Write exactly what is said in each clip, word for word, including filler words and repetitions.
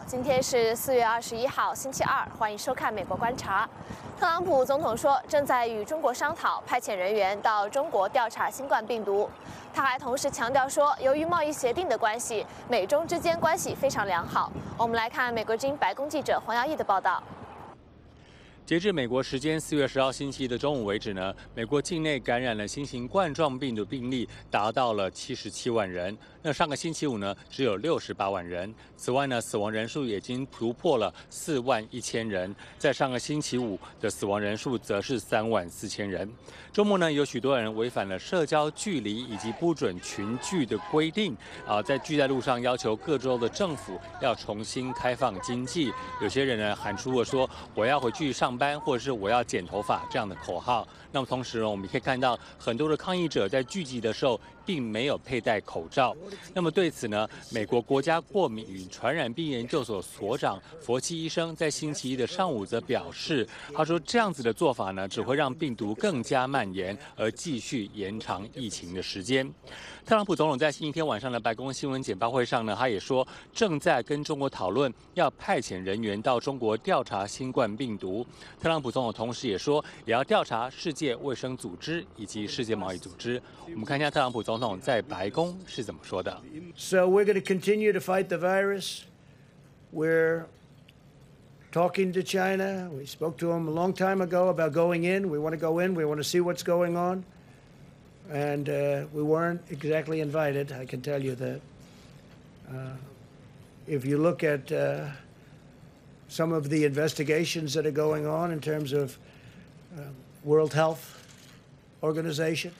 今天是四月二十一号，星期二，欢迎收看《美国观察》。特朗普总统说，正在与中国商讨派遣人员到中国调查新冠病毒。他还同时强调说，由于贸易协定的关系，美中之间关系非常良好。我们来看美国之音白宫记者黄耀义的报道。 截至美国时间四月十号星期一的中午为止呢，美国境内感染了新型冠状病毒病例达到了七十七万人。那上个星期五呢，只有六十八万人。此外呢，死亡人数已经突破了四万一千人。在上个星期五的死亡人数则是三万四千人。周末呢，有许多人违反了社交距离以及不准群聚的规定啊，在聚在路上要求各州的政府要重新开放经济。有些人呢喊出了说我要回去上班，或者是我要剪头发这样的口号。那么同时呢，我们可以看到很多的抗议者在聚集的时候并没有佩戴口罩。那么对此呢，美国国家过敏与传染病研究所所长佛奇医生在星期一的上午则表示，他说这样子的做法呢，只会让病毒更加蔓延，而继续延长疫情的时间。特朗普总统在星期天晚上的白宫新闻简报会上呢，他也说正在跟中国讨论要派遣人员到中国调查新冠病毒。特朗普总统同时也说，也要调查世界卫生组织以及世界贸易组织。我们看一下特朗普总统在白宫是怎么说的。 So we're going to continue to fight the virus. We're talking to China. We spoke to them a long time ago about going in. We want to go in. We want to see what's going on. And uh, we weren't exactly invited, I can tell you that. Uh, if you look at uh, some of the investigations that are going on in terms of uh, World Health Organization,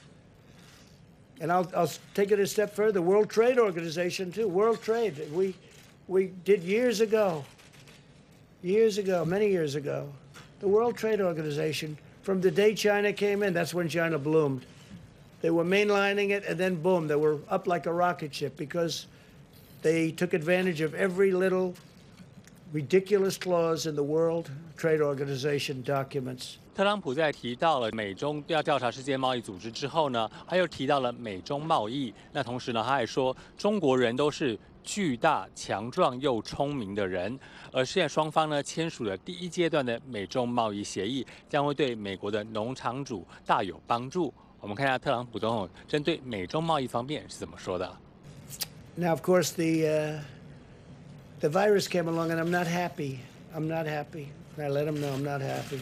and I'll, I'll take it a step further, World Trade Organization too, World Trade. We, we did years ago, years ago, many years ago, the World Trade Organization, from the day China came in, that's when China bloomed. They were mainlining it, and then boom, they were up like a rocket ship because they took advantage of every little ridiculous clause in the World Trade Organization documents. 特朗普在提到了美中要调查世界贸易组织之后呢，他又提到了美中贸易。那同时呢，他还说中国人都是巨大、强壮又聪明的人，而现在双方呢签署了第一阶段的美中贸易协议，将会对美国的农场主大有帮助。我们看一下特朗普总统针对美中贸易方面是怎么说的。 Now, of course, the uh, the virus came along, and I'm not happy. I'm not happy. And I let him know I'm not happy.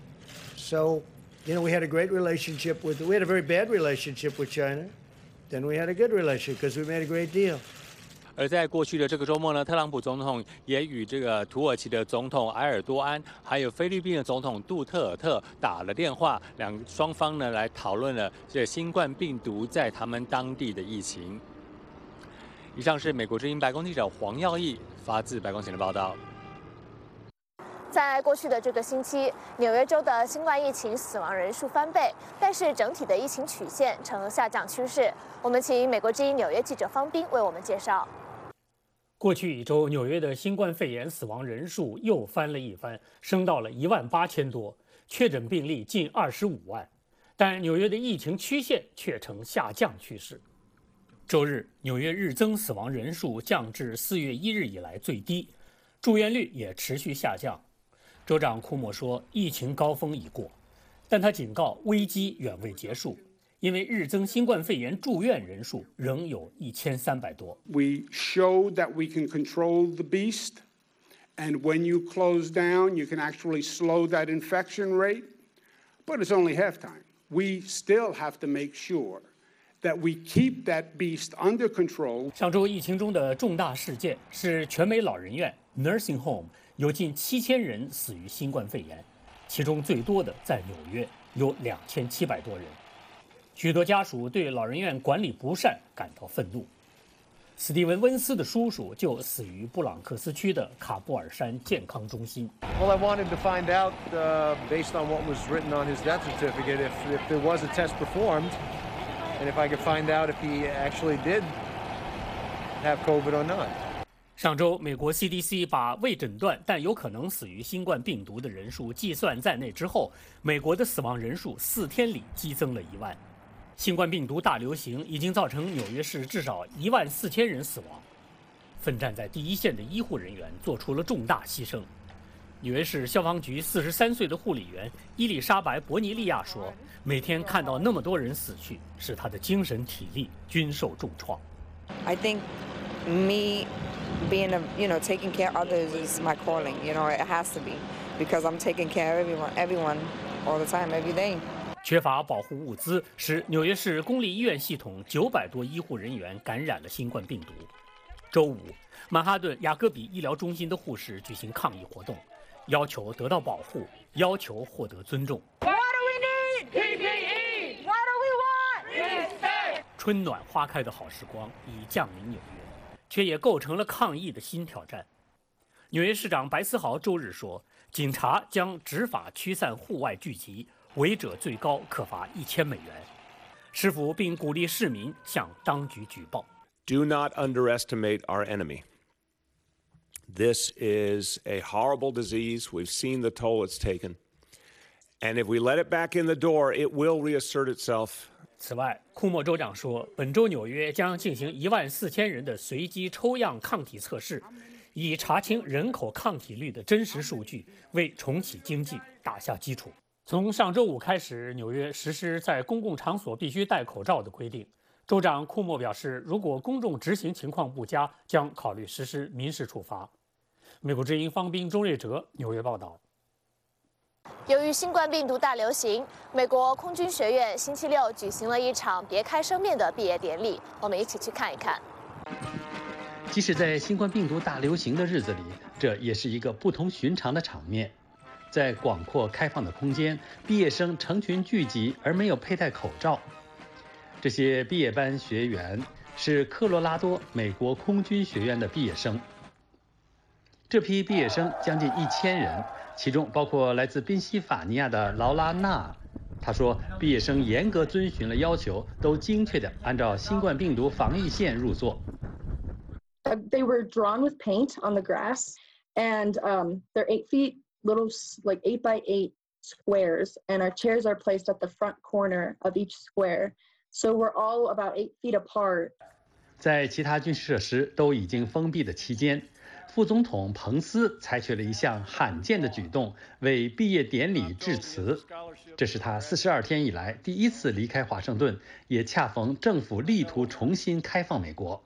So, you know, we had a great relationship with. We had a very bad relationship with China. Then we had a good relationship because we made a great deal. 而在过去的这个周末呢，特朗普总统也与这个土耳其的总统埃尔多安，还有菲律宾的总统杜特尔特打了电话，两双方呢来讨论了这新冠病毒在他们当地的疫情。以上是美国之音白宫记者黄耀义发自白宫前的报道。 在过去的这个星期，纽约州的新冠疫情死亡人数翻倍，但是整体的疫情曲线呈下降趋势。我们请美国之音纽约记者方斌为我们介绍。 过去一周，纽约的新冠肺炎死亡人数又翻了一番，升到了一万八千多，确诊病例近二十五万。但纽约的疫情曲线却呈下降趋势。周日，纽约日增死亡人数降至四月一日以来最低，住院率也持续下降。州长库莫说，疫情高峰已过，但他警告危机远未结束。因为日增新冠肺炎住院人数仍有一千三百多。 We showed that we can control the beast, and when you close down, you can actually slow that infection rate. But it's only halftime. We still have to make sure that we keep that beast under control. 上周疫情中的重大事件是全美老人院 nursing home 有近七千人死于新冠肺炎，其中最多的在纽约，有两千七百多人。许多家属对老人院管理不善感到愤怒。史蒂文·温斯的叔叔就死于布朗克斯区的卡布尔山健康中心。 Well, I wanted to find out, uh, based on what was written on his death certificate, if, if there was a test performed, and if I could find out if he actually did have COVID or not. 上周，美国 C D C 把未诊断但有可能死于新冠病毒的人数计算在内之后，美国的死亡人数四天里激增了一万。新冠病毒大流行已经造成纽约市至少一万四千人死亡。 奋战在第一线的医护人员做出了重大牺牲。纽约市消防局四十三岁的护理员伊丽莎白·伯尼利亚说：“每天看到那么多人死去，使她的精神体力均受重创。” I think me being a, you know, taking care of others is my calling. You know, it has to be because I'm taking care of everyone, everyone, all the time, every day. 缺乏保护物资，使纽约市公立医院系统九百多医护人员感染了新冠病毒。周五，曼哈顿雅各比医疗中心的护士举行抗议活动，要求得到保护，要求获得尊重。 What do we need? P P E. What do we want? Respect. 春暖花开的好时光已降临纽约，却也构成了抗议的新挑战。纽约市长白思豪周日说，警察将执法驱散户外聚集，违者最高可罚一千美元。市府并鼓励市民向当局举报。 Do not underestimate our enemy. This is a horrible disease. We've seen the toll it's taken. And if we let it back in the door, it will reassert itself. 此外，库莫州长说，本周纽约将进行一万四千人的随机抽样抗体测试，以查清人口抗体率的真实数据，为重启经济打下基础。从上周五开始，纽约实施在公共场所必须戴口罩的规定。州长库莫表示，如果公众执行情况不佳，将考虑实施民事处罚。美国之音方斌、钟瑞哲纽约报道。 由于新冠病毒大流行，美国空军学院星期六举行了一场别开生面的毕业典礼，我们一起去看一看。 即使在新冠病毒大流行的日子里，这也是一个不同寻常的场面。在广阔开放的空间，毕业生成群聚集而没有佩戴口罩。这些毕业班学员是科罗拉多美国空军学院的毕业生。这批毕业生将近一千人，其中包括来自宾夕法尼亚的劳拉娜。他说，毕业生严格遵循了要求，都精确地按照新冠病毒防疫线入座。 They were drawn with paint on the grass, and um, they're eight feet little, like eight by eight squares, and our chairs are placed at the front corner of each square. So we're all about eight feet apart. 在其他军事设施都已经封闭的期间，副总统彭斯采取了一项罕见的举动，为毕业典礼致辞。这是他四十二天以来第一次离开华盛顿，也恰逢政府力图重新开放美国。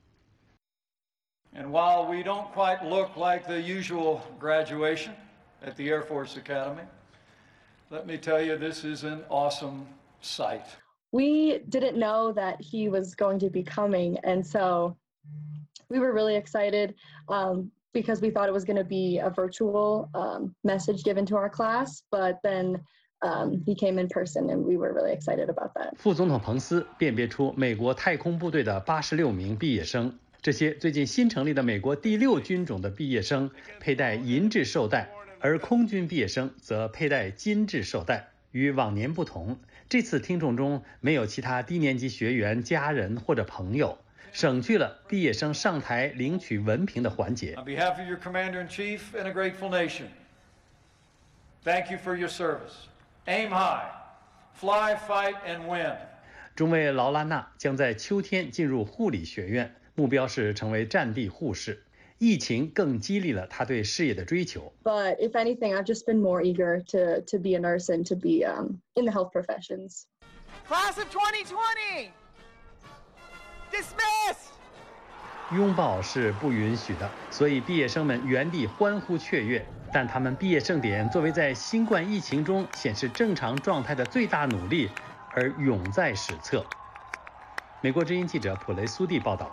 And while we don't quite look like the usual graduation at the Air Force Academy, let me tell you, this is an awesome sight. We didn't know that he was going to be coming, and so we were really excited um, because we thought it was going to be a virtual um, message given to our class, but then um, he came in person, and we were really excited about that. 副总统彭斯辨别出美国太空部队的八十六名毕业生，这些最近新成立的美国第六军种的毕业生佩戴银质绶带，而空军毕业生则佩戴金质绶带。与往年不同，这次听众中没有其他低年级学员、家人或者朋友，省去了毕业生上台领取文凭的环节。 On behalf of your Commander-in-Chief and a grateful nation, thank you for your service. Aim high, fly, fight, and win. 中尉劳拉娜将在秋天进入护理学院，目标是成为战地护士。疫情更激励了他对事业的追求。 But if anything, I've just been more eager to to be a nurse and to be um, in the health professions. Class of twenty twenty, dismissed. 拥抱是不允许的，所以毕业生们原地欢呼雀跃。但他们毕业盛典作为在新冠疫情中显示正常状态的最大努力，而永在史册。美国之音记者普雷苏蒂报道。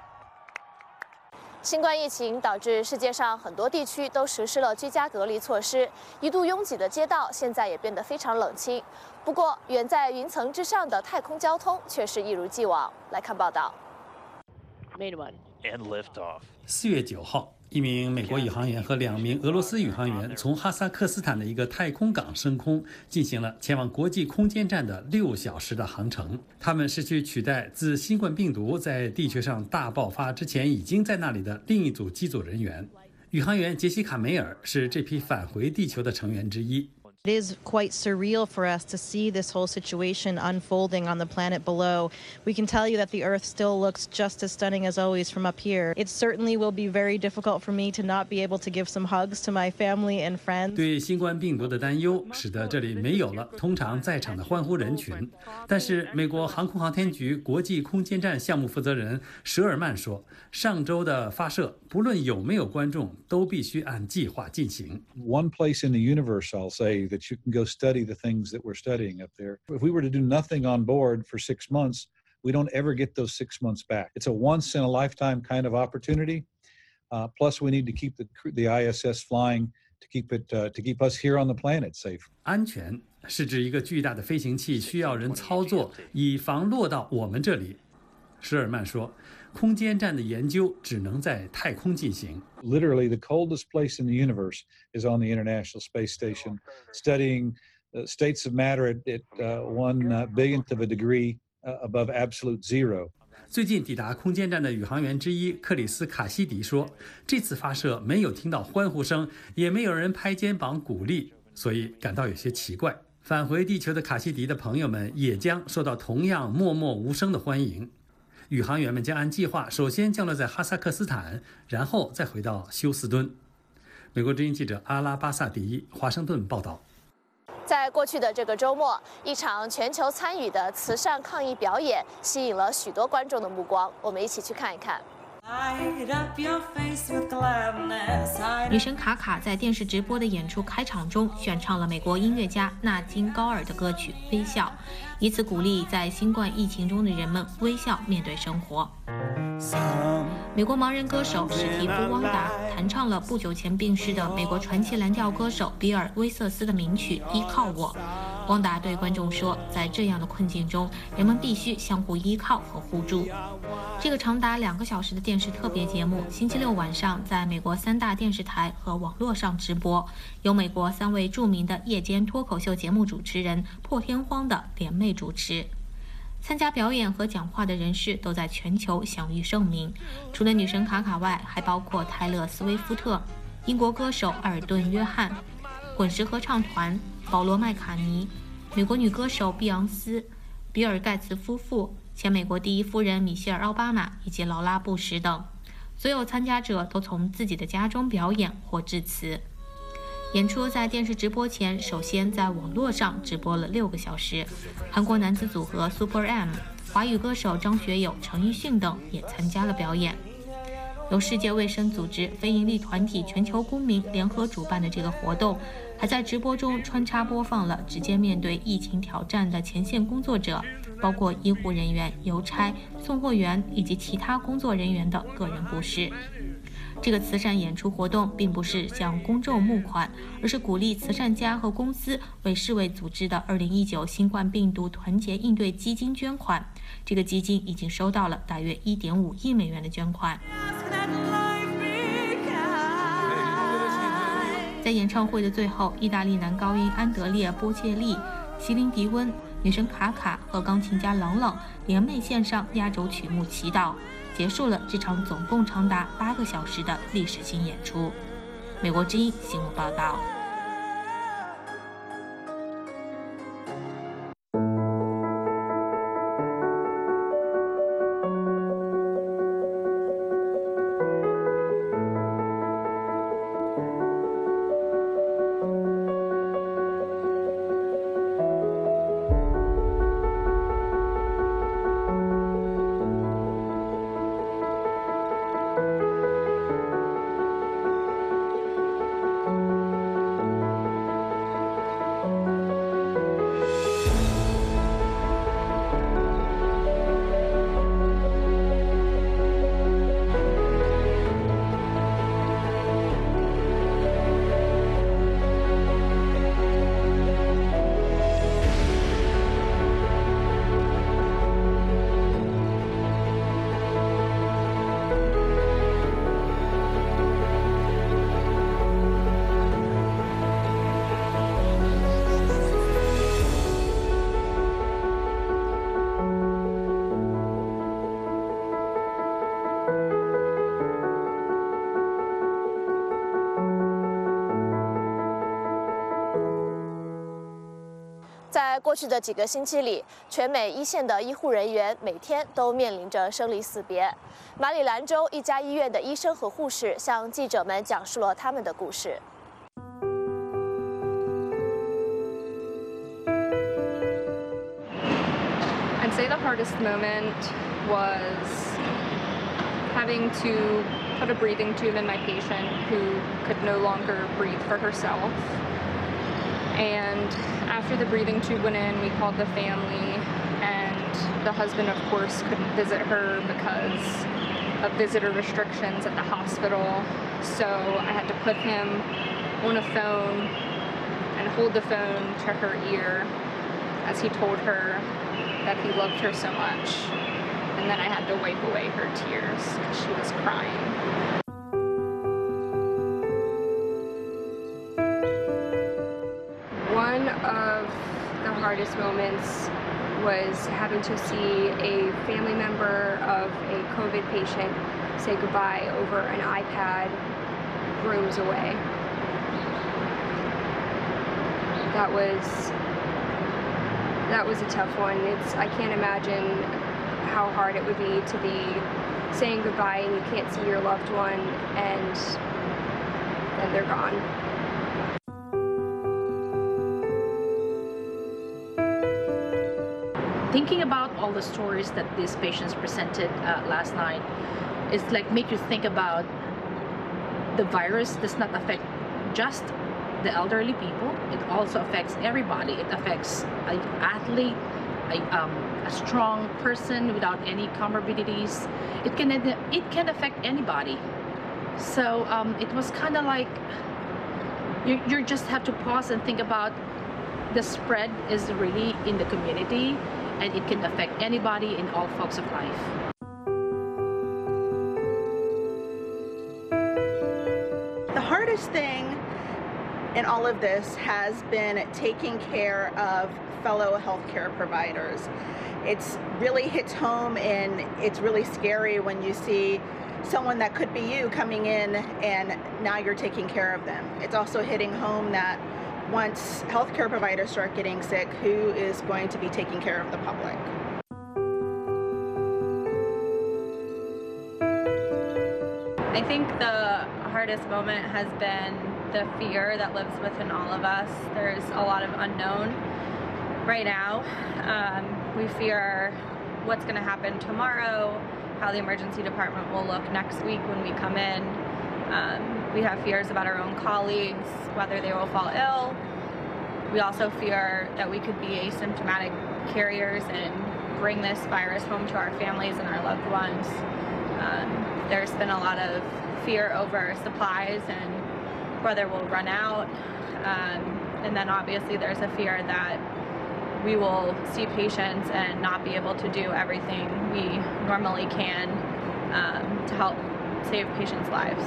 新冠疫情导致世界上很多地区都实施了居家隔离措施，一度拥挤的街道现在也变得非常冷清。不过，远在云层之上的太空交通却是一如既往。来看报道。 四月九号，一名美国宇航员和两名俄罗斯宇航员从哈萨克斯坦的一个太空港升空，进行了前往国际空间站的六小时的航程。他们是去取代自新冠病毒在地球上大爆发之前已经在那里的另一组机组人员。宇航员杰西卡·梅尔是这批返回地球的成员之一。 It is quite surreal for us to see this whole situation unfolding on the planet below. We can tell you that the Earth still looks just as stunning as always from up here. It certainly will be very difficult for me to not be able to give some hugs to my family and friends. 对新冠病毒的担忧使得这里没有了通常在场的欢呼人群。但是美国航空航天局国际空间站项目负责人舍尔曼说，上周的发射不论有没有观众，都必须按计划进行。 One place in the universe, I'll say, that you can go study the things that we're studying up there. If we were to do nothing on board for six months, we don't ever get those six months back. It's a once-in-a-lifetime kind of opportunity. Uh, plus, we need to keep the the I S S flying to keep it uh, to keep us here on the planet safe. 安全是指一个巨大的飞行器需要人操作，以防落到我们这里。舍尔曼说，空间站的研究只能在太空进行。 Literally, the coldest place in the universe is on the International Space Station, studying uh, states of matter at, at uh, one uh, billionth of a degree uh, above absolute zero. 最近抵达空间站的宇航员之一克里斯·卡西迪说，这次发射没有听到欢呼声，也没有人拍肩膀鼓励，所以感到有些奇怪。返回地球的卡西迪的朋友们也将受到同样默默无声的欢迎。宇航员们将按计划首先降落在哈萨克斯坦，然后再回到休斯敦。美国之音记者阿拉巴萨迪华盛顿报道。 在过去的这个周末，一场全球参与的慈善抗议表演吸引了许多观众的目光，我们一起去看一看。 女神卡卡在电视直播的演出开场中选唱了美国音乐家纳金高尔的歌曲《微笑》，以此鼓励在新冠疫情中的人们微笑面对生活。美国盲人歌手史蒂夫·汪达弹唱了不久前病逝的美国传奇蓝调歌手比尔·威瑟斯的名曲《依靠我》。汪达对观众说，在这样的困境中，人们必须相互依靠和互助。这个长达两个小时的电视特别节目，星期六晚上在美国三大电视台和网络上直播，由美国三位著名的夜间脱口秀节目主持人破天荒的联袂主持。参加表演和讲话的人士都在全球享誉盛名，除了女神卡卡外，还包括泰勒·斯威夫特、英国歌手埃尔顿·约翰、滚石合唱团、保罗·麦卡尼、美国女歌手碧昂斯、比尔·盖茨夫妇、前美国第一夫人米歇尔·奥巴马以及劳拉·布什等。所有参加者都从自己的家中表演或致辞。演出在电视直播前，首先在网络上直播了六个小时。韩国男子组合 Super M、华语歌手张学友、陈奕迅等也参加了表演。由世界卫生组织非营利团体全球公民联合主办的这个活动，还在直播中穿插播放了直接面对疫情挑战的前线工作者，包括医护人员、邮差、送货员以及其他工作人员的个人故事。这个慈善演出活动并不是向公众募款，而是鼓励慈善家和公司为世卫组织的二零一九新冠病毒团结应对基金捐款。这个基金已经收到了大约一点五亿美元的捐款。在演唱会的最后，意大利男高音安德烈·波切利、席琳·迪温、女神卡卡和钢琴家朗朗联袂献上压轴曲目《祈祷》，结束了这场总共长达八个小时的历史性演出。美国之音新闻报道。 在过去的几个星期里，全美一线的医护人员每天都面临着生离死别。马里兰州一家医院的医生和护士向记者们讲述了他们的故事。 I'd say the hardest moment was having to put a breathing tube in my patient who could no longer breathe for herself. And after the breathing tube went in, we called the family, and the husband, of course, couldn't visit her because of visitor restrictions at the hospital. So I had to put him on a phone and hold the phone to her ear as he told her that he loved her so much, and then I had to wipe away her tears because she was crying. One of the hardest moments was having to see a family member of a COVID patient say goodbye over an iPad rooms away. That was That was a tough one. It's, I can't imagine how hard it would be to be saying goodbye and you can't see your loved one and then they're gone. Thinking about all the stories that these patients presented uh, last night, it's like make you think about the virus does not affect just the elderly people. It also affects everybody. It affects an athlete, a, um, a strong person without any comorbidities. It can it can affect anybody. So um, it was kind of like you you just have to pause and think about the spread is really in the community, and it can affect anybody in all walks of life. The hardest thing in all of this has been taking care of fellow healthcare providers. It's really hits home, and it's really scary when you see someone that could be you coming in and now you're taking care of them. It's also hitting home that once healthcare providers start getting sick, who is going to be taking care of the public? I think the hardest moment has been the fear that lives within all of us. There's a lot of unknown right now. Um, we fear what's going to happen tomorrow, how the emergency department will look next week when we come in. Um, we have fears about our own colleagues, whether they will fall ill. We also fear that we could be asymptomatic carriers and bring this virus home to our families and our loved ones. Um, there's been a lot of fear over supplies and whether we'll run out. Um, and then obviously there's a fear that we will see patients and not be able to do everything we normally can um, to help save patients' lives.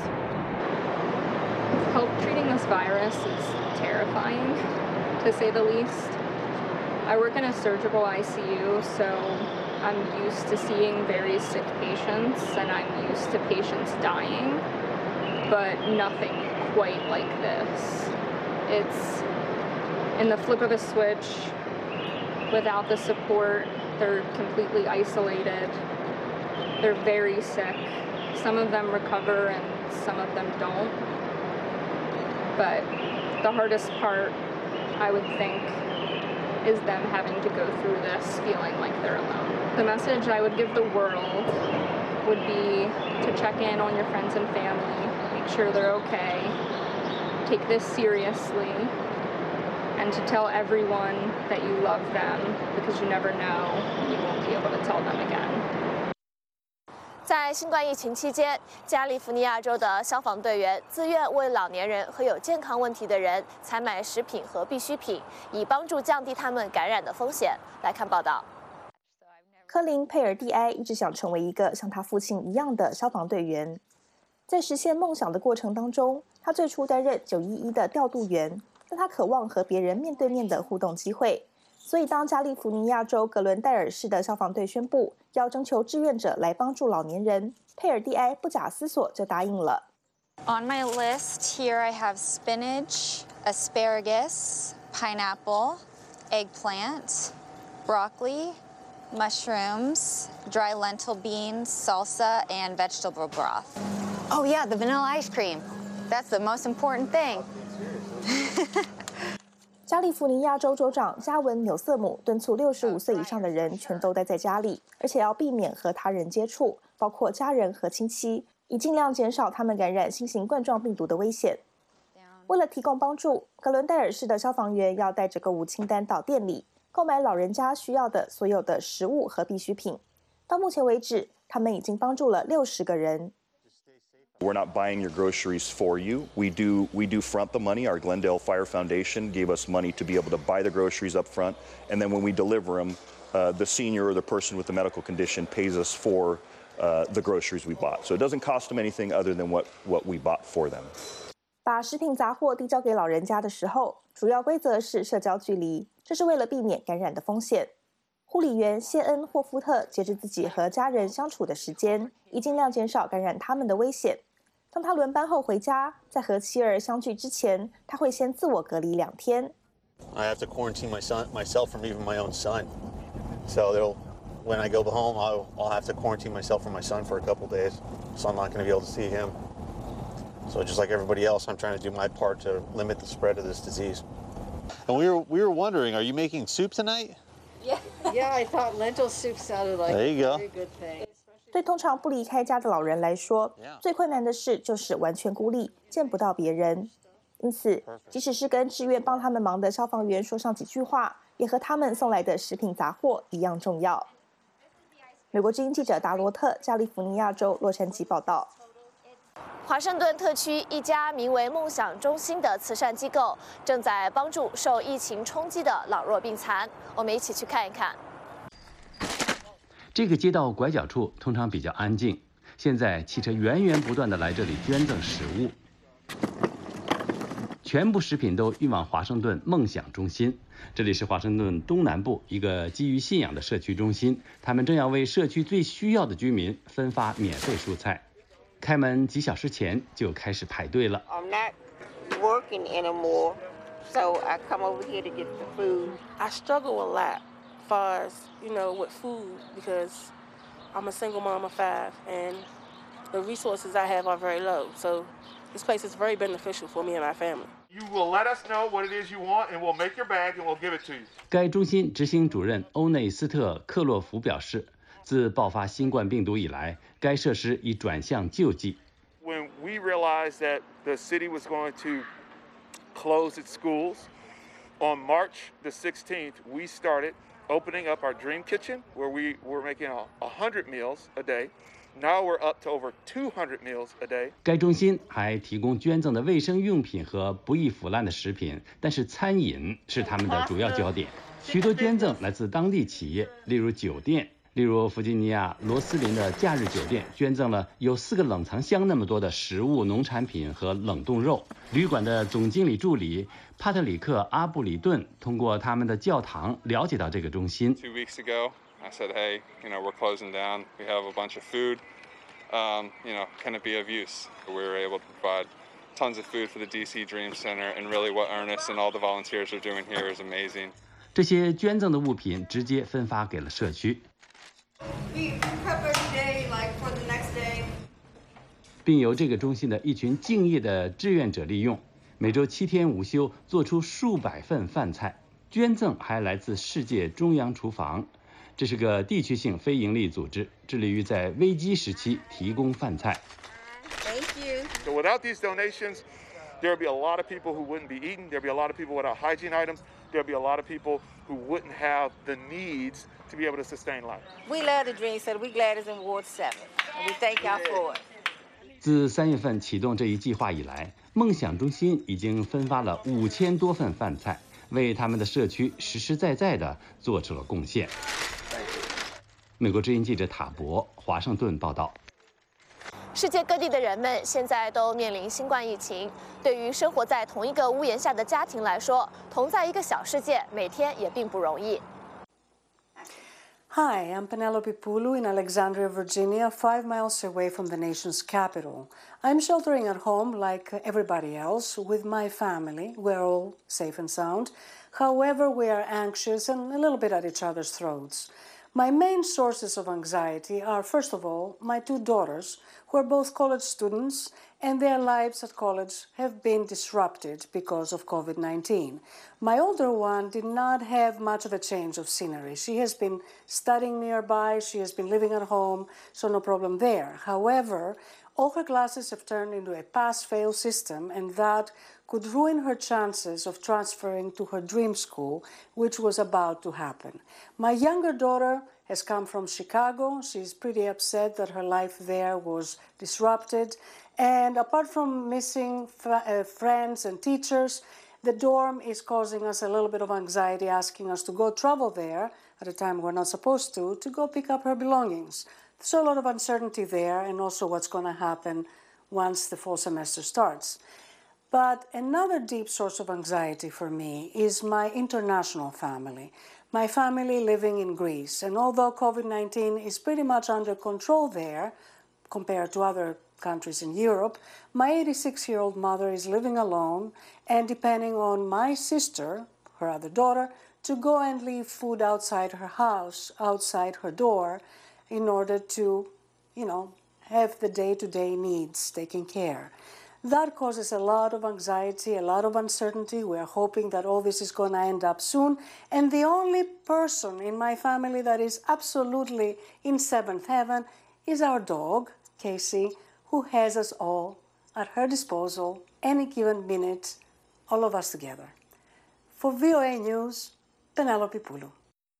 Help treating this virus is terrifying, to say the least. I work in a surgical I C U, so I'm used to seeing very sick patients and I'm used to patients dying, but nothing quite like this. It's in the flip of a switch. Without the support, they're completely isolated. They're very sick. Some of them recover and some of them don't. But the hardest part, I would think, is them having to go through this feeling like they're alone. The message I would give the world would be to check in on your friends and family, make sure they're okay, take this seriously, and to tell everyone that you love them, because you never know when you won't be able to tell them again. 在新冠疫情期间，加利福尼亚州的消防队员自愿为老年人和有健康问题的人采买食品和必需品，以帮助降低他们感染的风险。来看报道。 科林·佩尔蒂埃一直想成为一个像他父亲一样的消防队员。在实现梦想的过程当中，他最初担任九一一的调度员，但他渴望和别人面对面的互动机会。所以，当加利福尼亚州格伦戴尔市的消防队宣布要征求志愿者来帮助老年人，佩尔蒂埃不假思索就答应了。 On my list here I have spinach, asparagus, pineapple, eggplant, broccoli, mushrooms, dry lentil beans, salsa, and vegetable broth. Oh yeah, the vanilla ice cream. That's the most important thing. 加利福尼亚州州长加文纽瑟姆敦促六十五岁以上的人全都待在家里，而且要避免和他人接触，包括家人和亲戚，以尽量减少他们感染新型冠状病毒的危险。为了提供帮助，格伦戴尔市的消防员要带着购物清单到店里购买老人家需要的所有的食物和必需品。到目前为止，他们已经帮助了六十个人。 We're not buying your groceries for you. We do we do front the money. Our Glendale Fire Foundation gave us money to be able to buy the groceries up front, and then when we deliver them, uh, the senior or the person with the medical condition pays us for uh, the groceries we bought. So it doesn't cost them anything other than what what we bought for them. 把食品杂货递交给老人家的时候，主要规则是社交距离，这是为了避免感染的风险。护理员谢恩·霍夫特节制自己和家人相处的时间，以尽量减少感染他们的危险。 当他轮班后回家，在和妻儿相聚之前，他会先自我隔离两天。 I have to quarantine my son, myself from even my own son. So they'll, when I go home, I'll, I'll have to quarantine myself from my son for a couple days. So I'm not going to be able to see him. So just like everybody else, I'm trying to do my part to limit the spread of this disease. And we were we were wondering, are you making soup tonight? Yeah, yeah. I thought lentil soup sounded like there you a go. very good thing. 对通常不离开家的老人来说，最困难的事就是完全孤立，见不到别人。因此，即使是跟志愿帮他们忙的消防员说上几句话，也和他们送来的食品杂货一样重要。美国之音记者达罗特，加利福尼亚州洛杉矶报道。 华盛顿特区一家名为“梦想中心”的慈善机构正在帮助受疫情冲击的老弱病残。我们一起去看一看。 这个街道拐角处通常比较安静，现在汽车源源不断地来这里捐赠食物，全部食品都运往华盛顿梦想中心。这里是华盛顿东南部一个基于信仰的社区中心，他们正要为社区最需要的居民分发免费蔬菜。开门几小时前就开始排队了。 I'm not working anymore, so I come over here to get the food. I struggle a lot. Far as you know with food because I'm a single mom of five and the resources I have are very low, so this place is very beneficial for me and my family. You will let us know what it is you want and we'll make your bag and we'll give it to you. 该中心执行主任欧内斯特·克洛弗表示，自爆发新冠病毒以来，该设施已转向救济。 When we realized that the city was going to close its schools, on March the sixteenth, we started opening up our dream kitchen where we were making a, a hundred meals a day. Now we're up to over two hundred meals a day. 该中心还提供捐赠的卫生用品和不易腐烂的食品，但是餐饮是他们的主要焦点。许多捐赠来自当地企业，例如酒店，例如弗吉尼亚罗斯林的假日酒店捐赠了有四个冷藏箱那么多的食物、农产品和冷冻肉。旅馆的总经理助理帕特里克·阿布里顿通过他们的教堂了解到这个中心。 Two weeks ago, I said, "Hey, you know, we're closing down. We have a bunch of food. Um, you know, can it be of use?" We were able to provide tons of food for the D C Dream Center, and really, what Ernest and all the volunteers are doing here is amazing. 这些捐赠的物品直接分发给了社区。 We prep every day, like for the next day. 并由这个中心的一群敬业的志愿者利用，每周七天无休，做出数百份饭菜。捐赠还来自世界中央厨房，这是个地区性非营利组织，致力于在危机时期提供饭菜。 Thank you. So without these donations, there'll be a lot of people who wouldn't be eating. There'll be a lot of people without hygiene items. There'll be a lot of people who wouldn't have the needs to be able to sustain life. We love the Dream Center. We glad it's in Ward seven. And we thank y'all for it. 自三月份启动这一计划以来，梦想中心已经分发了五千多份饭菜，为他们的社区实实在在地做出了贡献。美国之音记者塔博，华盛顿报道。 世界各地的人们现在都面临新冠疫情，对于生活在同一个屋檐下的家庭来说，同在一个小世界，每天也并不容易。 Hi, I'm Penelope Pulu in Alexandria, Virginia, five miles away from the nation's capital. I'm sheltering at home like everybody else with my family. We're all safe and sound. However, we are anxious and a little bit at each other's throats. My main sources of anxiety are, first of all, my two daughters, who are both college students, and their lives at college have been disrupted because of COVID nineteen. My older one did not have much of a change of scenery. She has been studying nearby, she has been living at home, so no problem there. However, all her classes have turned into a pass-fail system, and that could ruin her chances of transferring to her dream school, which was about to happen. My younger daughter has come from Chicago. She's pretty upset that her life there was disrupted. And apart from missing fr- uh, friends and teachers, the dorm is causing us a little bit of anxiety, asking us to go travel there at a time we're not supposed to, to go pick up her belongings. So a lot of uncertainty there, and also what's going to happen once the fall semester starts. But another deep source of anxiety for me is my international family. My family living in Greece. And although COVID nineteen is pretty much under control there compared to other countries in Europe, my eighty-six-year-old mother is living alone and depending on my sister, her other daughter, to go and leave food outside her house, outside her door, in order to, you know, have the day-to-day needs taken care. That causes a lot of anxiety, a lot of uncertainty. We are hoping that all this is going to end up soon. And the only person in my family that is absolutely in seventh heaven is our dog, Casey, who has us all at her disposal any given minute, all of us together. For V O A News, Penelope Pulu.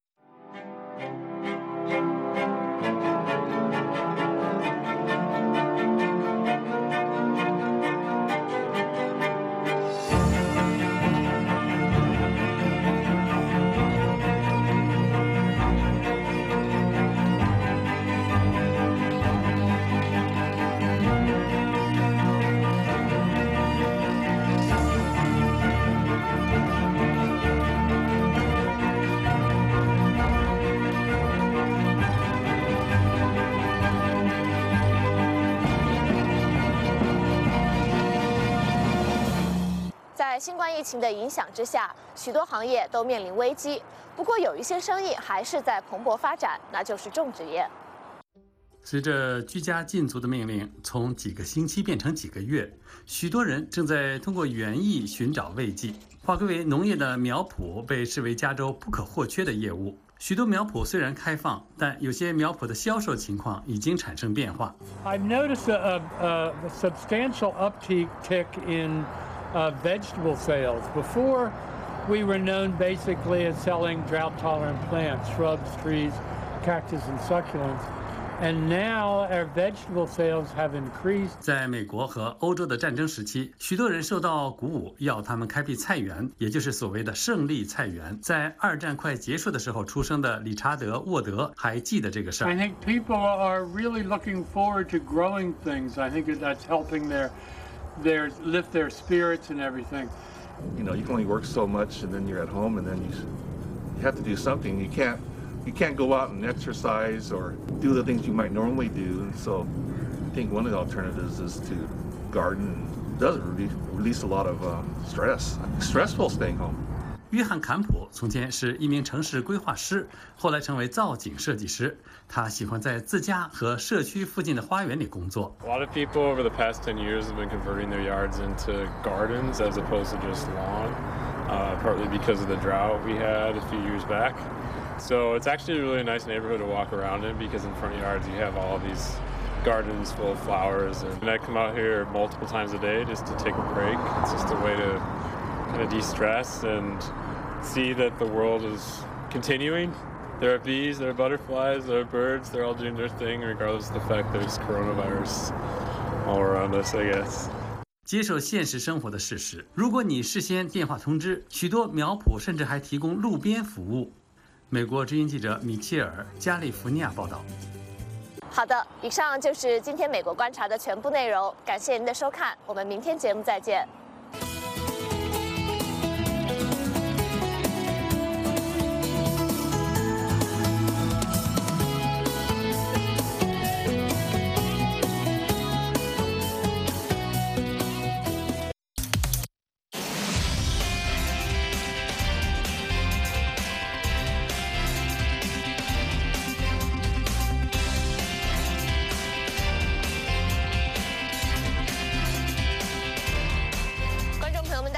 在新冠疫情的影响之下，许多行业都面临危机。不过，有一些生意还是在蓬勃发展，那就是种植业。 随着居家禁足的命令从几个星期变成几个月，许多人正在通过园艺寻找慰藉。划归为农业的苗圃被视为加州不可或缺的业务。许多苗圃虽然开放，但有些苗圃的销售情况已经产生变化。 I've noticed a, a, a substantial uptick in uh, vegetable sales. Before, we were known basically as selling drought-tolerant plants, shrubs, trees, cactus, and succulents. And now our vegetable sales have increased. 在美国和欧洲的战争时期，许多人受到鼓舞，要他们开辟菜园，也就是所谓的胜利菜园。在二战快结束的时候出生的理查德·沃德还记得这个事儿。 I think people are really looking forward to growing things. I think that's helping their, their lift their spirits and everything. You know, you can only work so much, and then you're at home, and then you, you have to do something. You can't. You can't go out and exercise or do the things you might normally do, and so I think one of the alternatives is to garden. It does really release a lot of uh, stress. Stressful staying home. 约翰·坎普从前是一名城市规划师，后来成为造景设计师。他喜欢在自家和社区附近的花园里工作。 A lot of people over the past ten years have been converting their yards into gardens as opposed to just lawn, uh, partly because of the drought we had a few years back. So it's actually a really nice neighborhood to walk around in because in front yards you have all these gardens full of flowers, and I come out here multiple times a day just to take a break. It's just a way to kind of de-stress and see that the world is continuing. There are bees, there are butterflies, there are birds, they're all doing their thing regardless of the fact there's coronavirus all around us, I guess. 接受现实生活的事实，如果你事先电话通知，许多苗圃甚至还提供路边服务。美国之音记者米切尔，加利福尼亚报道。 好的，以上就是今天美国观察的全部内容，感谢您的收看，我们明天节目再见。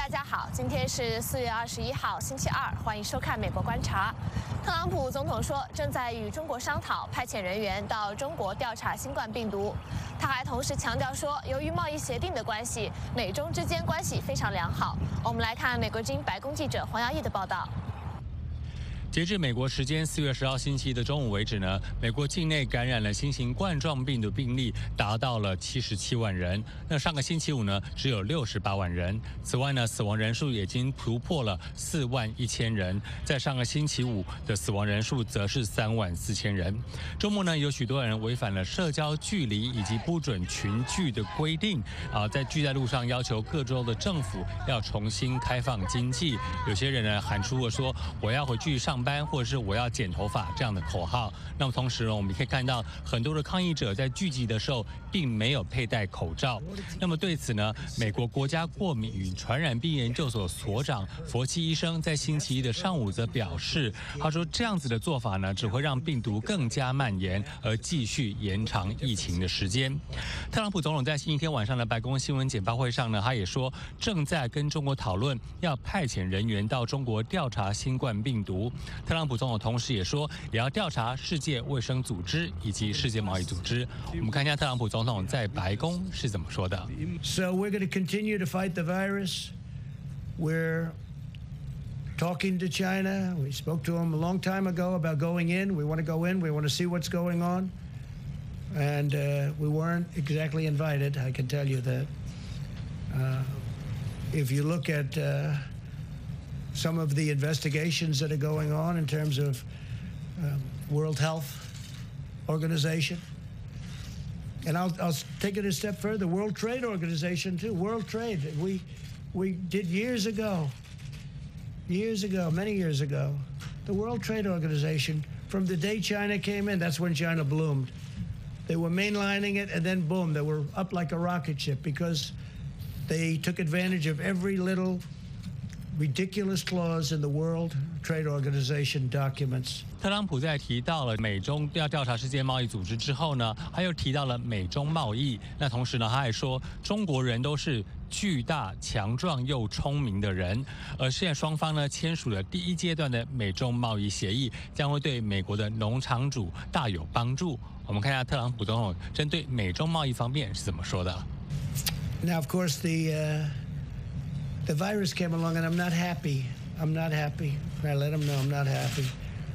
大家好，今天是四月二十一号，星期二，欢迎收看《美国观察》。特朗普总统说，正在与中国商讨派遣人员到中国调查新冠病毒。他还同时强调说，由于贸易协定的关系，美中之间关系非常良好。我们来看美国之音白宫记者黄耀义的报道。 截至美国时间四月十号星期一的中午为止呢，美国境内感染了新型冠状病毒病例达到了七十七万人。那上个星期五呢，只有六十八万人。此外呢，死亡人数已经突破了四万一千人。在上个星期五的死亡人数则是三万四千人。周末呢，有许多人违反了社交距离以及不准群聚的规定啊，在聚在路上要求各州的政府要重新开放经济。有些人呢喊出了说我要回去上班，或者是我要剪头发这样的口号。那么同时呢，我们可以看到很多的抗议者在聚集的时候并没有佩戴口罩。那么对此呢，美国国家过敏与传染病研究所所长佛奇医生在星期一的上午则表示，他说这样子的做法呢，只会让病毒更加蔓延，而继续延长疫情的时间。特朗普总统在星期天晚上的白宫新闻简报会上呢，他也说正在跟中国讨论要派遣人员到中国调查新冠病毒。特朗普总统同时也说，也要调查世界卫生组织以及世界贸易组织。我们看一下特朗普总统在白宫是怎么说的。 So we're going to continue to fight the virus. We're talking to China. We spoke to them a long time ago about going in. We want to go in. We want to see what's going on. And uh, we weren't exactly invited, I can tell you that. Uh, if you look at uh, some of the investigations that are going on in terms of uh, World Health Organization. And I'll, I'll take it a step further, World Trade Organization too, World Trade. We, we did years ago, years ago, many years ago, the World Trade Organization, from the day China came in, that's when China bloomed. They were mainlining it, and then boom, they were up like a rocket ship because they took advantage of every little ridiculous clause in the World Trade Organization documents. 特朗普在提到了美中要调查世界贸易组织之后呢，他又提到了美中贸易。那同时呢，他还说中国人都是巨大、强壮又聪明的人。而现在双方呢签署了第一阶段的美中贸易协议，将会对美国的农场主大有帮助。我们看一下特朗普总统针对美中贸易方面是怎么说的。 Now, of course, the uh, the virus came along, and I'm not happy. I'm not happy. I let them know I'm not happy.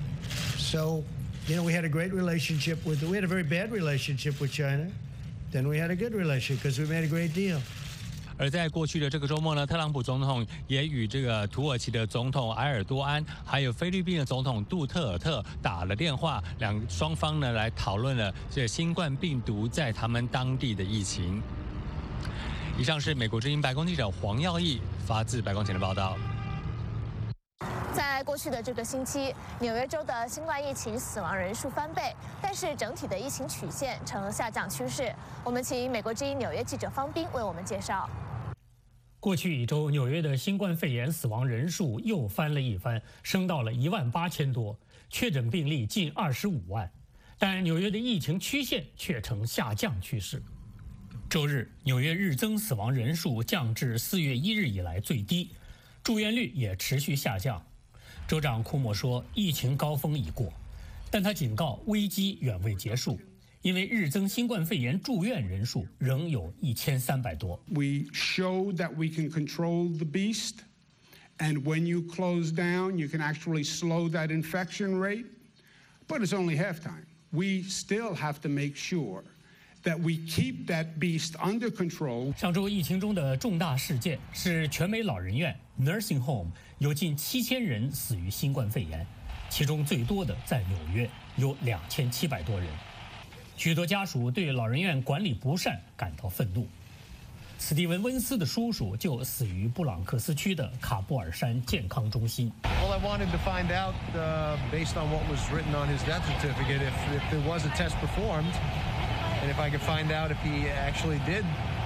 So, you know, we had a great relationship with. We had a very bad relationship with China. Then we had a good relationship because we made a great deal. 而在过去的这个周末呢，特朗普总统也与这个土耳其的总统埃尔多安，还有菲律宾的总统杜特尔特打了电话，两双方呢来讨论了这新冠病毒在他们当地的疫情。以上是美国之音白宫记者黄耀义发自白宫前的报道。 在过去的这个星期，纽约州的新冠疫情死亡人数翻倍，但是整体的疫情曲线呈下降趋势。我们请美国之音纽约记者方斌为我们介绍。 过去一周，纽约的新冠肺炎死亡人数又翻了一番，升到了一万八千多，确诊病例近二十五万，但纽约的疫情曲线却呈下降趋势。周日，纽约日增死亡人数降至四月一日以来最低，住院率也持续下降。州长库莫说，疫情高峰已过，但他警告危机远未结束，因为日增新冠肺炎住院人数仍有一千三百多。 We showed that we can control the beast, and when you close down, you can actually slow that infection rate. But it's only halftime. We still have to make sure that we keep that beast under control. 上周疫情中的重大事件是全美老人院 nursing home 有近七千人死于新冠肺炎，其中最多的在纽约，有两千七百多人。许多家属对老人院管理不善感到愤怒。史蒂文·温斯的叔叔就死于布朗克斯区的卡布尔山健康中心。 Well, I wanted to find out, uh, based on what was written on his death certificate, if, if there was a test performed, and if I could find out if he actually did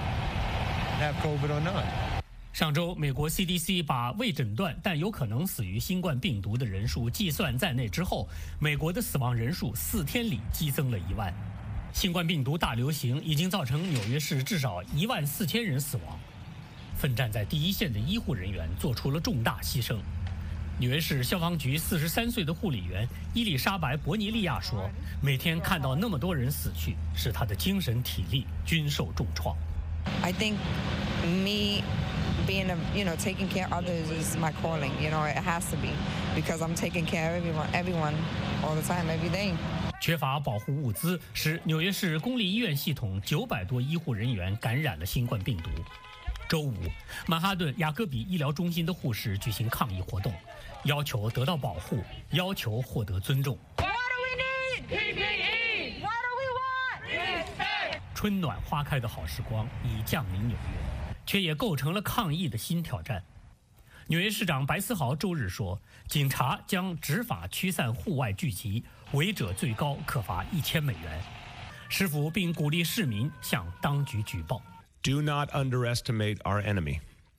have COVID or not. 上周，美国 C D C 把未诊断但有可能死于新冠病毒的人数计算在内之后，美国的死亡人数四天里激增了一万。新冠病毒大流行已经造成纽约市至少一万四千人死亡。 奋战在第一线的医护人员做出了重大牺牲。纽约市消防局四十三岁的护理员伊丽莎白·伯尼利亚说：“每天看到那么多人死去，使她的精神体力均受重创。” I think me being a, you know, taking care of others is my calling. You know, it has to be because I'm taking care of everyone, everyone, all the time, every day. 缺乏保护物资，使纽约市公立医院系统九百多医护人员感染了新冠病毒。周五，曼哈顿雅各比医疗中心的护士举行抗议活动，要求得到保护，要求获得尊重。 What do we need? P P E. What do we want? 春暖花开的好时光已降临纽约，却也构成了抗议的新挑战。纽约市长白思豪周日说，警察将执法驱散户外聚集，违者最高可罚一千美元。市府并鼓励市民向当局举报。 Do not underestimate our enemy.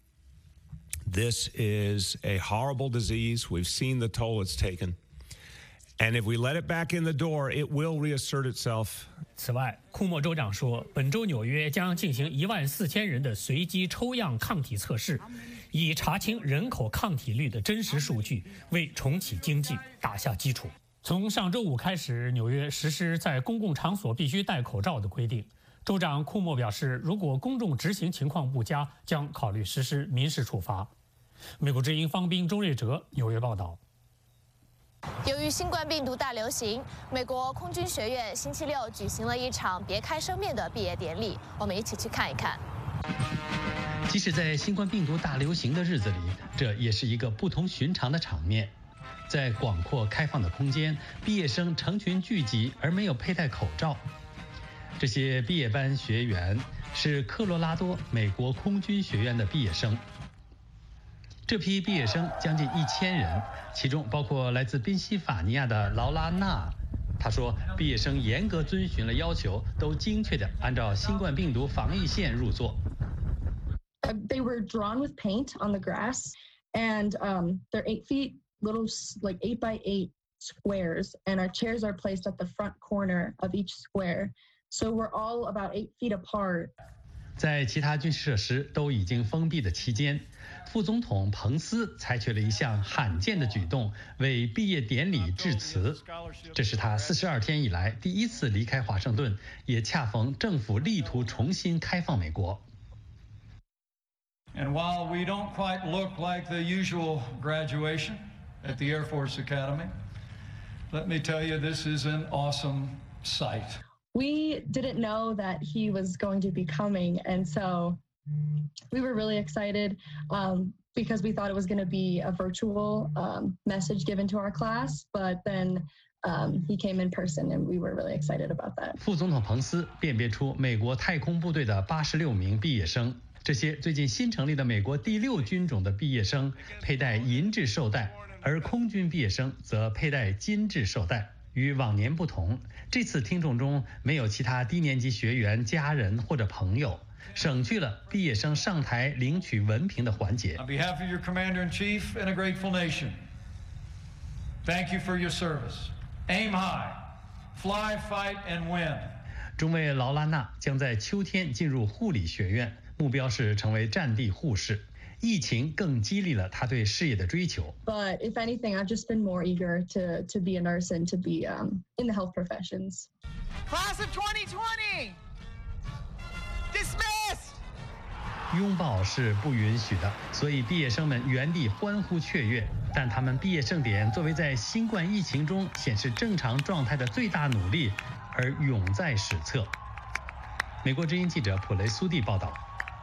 This is a horrible disease. We've seen the toll it's taken. And if we let it back in the door, it will reassert itself. 此外，库莫州长说，本周纽约将进行一万四千人的随机抽样抗体测试，以查清人口抗体率的真实数据，为重启经济打下基础。从上周五开始，纽约实施在公共场所必须戴口罩的规定。州长库莫表示，如果公众执行情况不佳，将考虑实施民事处罚。美国之音方斌、周瑞哲纽约报道。 由于新冠病毒大流行，美国空军学院星期六举行了一场别开生面的毕业典礼，我们一起去看一看。 即使在新冠病毒大流行的日子里，这也是一个不同寻常的场面。在广阔开放的空间，毕业生成群聚集，而没有佩戴口罩。这些毕业班学员是科罗拉多美国空军学院的毕业生。这批毕业生将近一千人，其中包括来自宾夕法尼亚的劳拉娜。她说，毕业生严格遵循了要求，都精确地按照新冠病毒防疫线入座。 They were drawn with paint on the grass, and um, they're eight feet, little like eight by eight squares, and our chairs are placed at the front corner of each square. So we're all about eight feet apart. 在其他军事设施都已经封闭的期间，副总统彭斯采取了一项罕见的举动，为毕业典礼致辞。这是他四十二天以来第一次离开华盛顿，也恰逢政府力图重新开放美国。 And while we don't quite look like the usual graduation at the Air Force Academy, let me tell you, this is an awesome sight. We didn't know that he was going to be coming, and so we were really excited um, because we thought it was going to be a virtual um, message given to our class, but then um, he came in person, and we were really excited about that. 副总统彭斯辨别出美国太空部队的八十六名毕业生，这些最近新成立的美国第六军种的毕业生佩戴银质绶带，而空军毕业生则佩戴金质绶带。与往年不同，这次听众中没有其他低年级学员、家人或者朋友，省去了毕业生上台领取文凭的环节。 On behalf of your Commander-in-Chief and a grateful nation, thank you for your service. Aim high, fly, fight, and win. 中尉劳拉娜将在秋天进入护理学院，目标是成为战地护士。疫情更激励了他对事业的追求。 But if anything, I've just been more eager to to be a nurse and to be um, in the health professions. Class of twenty twenty, dismissed. 拥抱是不允许的，所以毕业生们原地欢呼雀跃。但他们毕业盛典作为在新冠疫情中显示正常状态的最大努力，而永在史册。美国之音记者普雷苏蒂报道。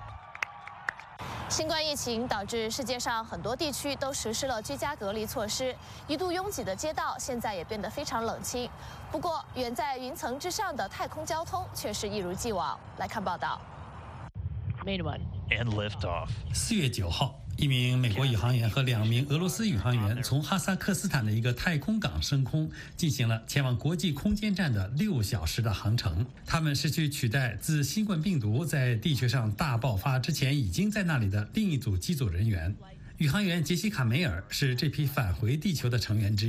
新冠疫情导致世界上很多地区都实施了居家隔离措施，一度拥挤的街道现在也变得非常冷清。不过，远在云层之上的太空交通却是一如既往。来看报道。 Main one and lift off。 四月九号，一名美国宇航员和两名俄罗斯宇航员从哈萨克斯坦的一个太空港升空，进行了前往国际空间站的六小时的航程。他们是去取代自新冠病毒在地球上大爆发之前已经在那里的另一组机组人员。宇航员杰西卡·梅尔是这批返回地球的成员之一。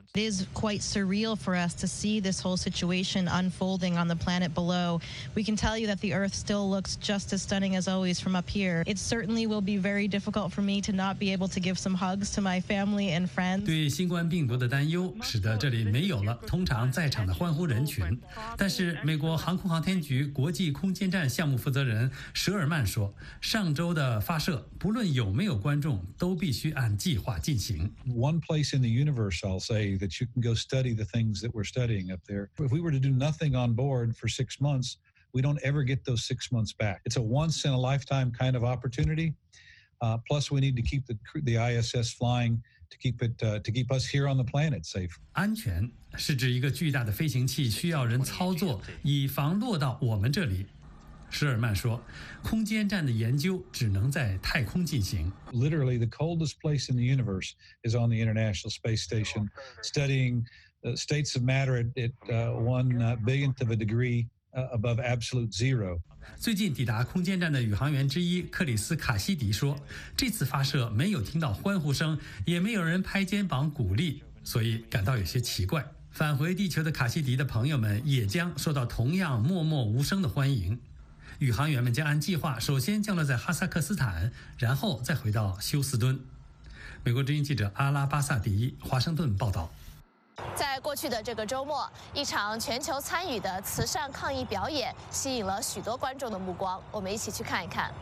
It is quite surreal for us to see this whole situation unfolding on the planet below. We can tell you that the Earth still looks just as stunning as always from up here. It certainly will be very difficult for me to not be able to give some hugs to my family and friends. 对新冠病毒的担忧使得这里没有了通常在场的欢呼人群。但是，美国航空航天局国际空间站项目负责人舍尔曼说，上周的发射不论有没有观众，都必须按计划进行。 One place in the universe, I'll say, that you can go study the things that we're studying up there. If we were to do nothing on board for six months, we don't ever get those six months back. It's a once in a lifetime kind of opportunity. Uh, plus, we need to keep the the I S S flying to keep it uh, to keep us here on the planet safe. 安全是指一个巨大的飞行器需要人操作，以防落到我们这里。施尔曼说，空间站的研究只能在太空进行。 Literally, the coldest place in the universe is on the International Space Station, studying uh, states of matter at, at uh, one uh, billionth of a degree uh, above absolute zero. 最近抵达空间站的宇航员之一克里斯·卡西迪说，这次发射没有听到欢呼声，也没有人拍肩膀鼓励，所以感到有些奇怪。返回地球的卡西迪的朋友们也将受到同样默默无声的欢迎。宇航员们将按计划首先降落在哈萨克斯坦，然后再回到休斯敦。美国之音记者阿拉巴萨迪华盛顿报道。 在过去的这个周末，一场全球参与的慈善抗议表演吸引了许多观众的目光，我们一起去看一看。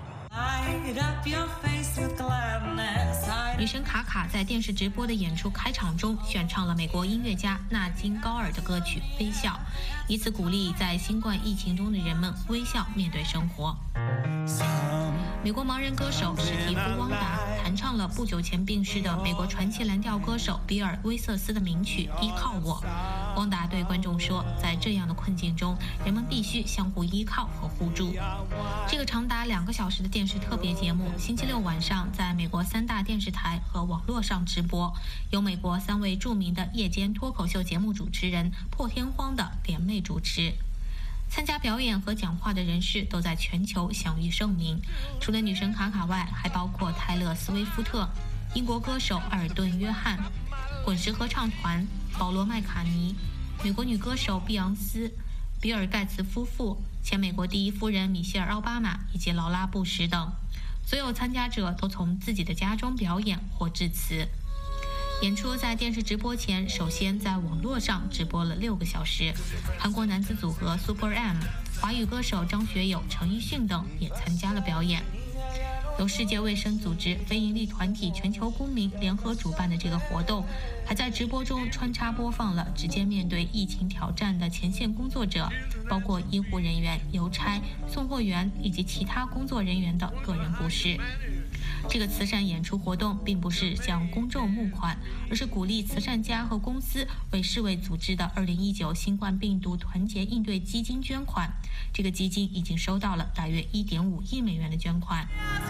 女神卡卡在电视直播的演出开场中选唱了美国音乐家纳金高尔的歌曲《微笑》，以此鼓励在新冠疫情中的人们微笑面对生活。美国盲人歌手史蒂夫·汪达弹唱了不久前病逝的美国传奇蓝调歌手比尔·威瑟斯的名曲《依靠我》。汪达对观众说，在这样的困境中，人们必须相互依靠和互助。这个长达两个小时的电视特别节目，星期六晚上在美国三大电视台和网络上直播，由美国三位著名的夜间脱口秀节目主持人破天荒的联袂主持。参加表演和讲话的人士都在全球享誉盛名，除了女神卡卡外，还包括泰勒·斯威夫特、英国歌手埃尔顿·约翰、滚石合唱团、保罗·麦卡尼、美国女歌手碧昂斯、比尔·盖茨夫妇、前美国第一夫人米歇尔·奥巴马以及劳拉·布什等。所有参加者都从自己的家中表演或致辞。演出在电视直播前，首先在网络上直播了六个小时。韩国男子组合 Super M、华语歌手张学友、陈奕迅等也参加了表演。由世界卫生组织非营利团体全球公民联合主办的这个活动，还在直播中穿插播放了直接面对疫情挑战的前线工作者，包括医护人员、邮差、送货员以及其他工作人员的个人故事。这个慈善演出活动并不是向公众募款，而是鼓励慈善家和公司为世卫组织的二零一九新冠病毒团结应对基金捐款。这个基金已经收到了大约一点五亿美元的捐款。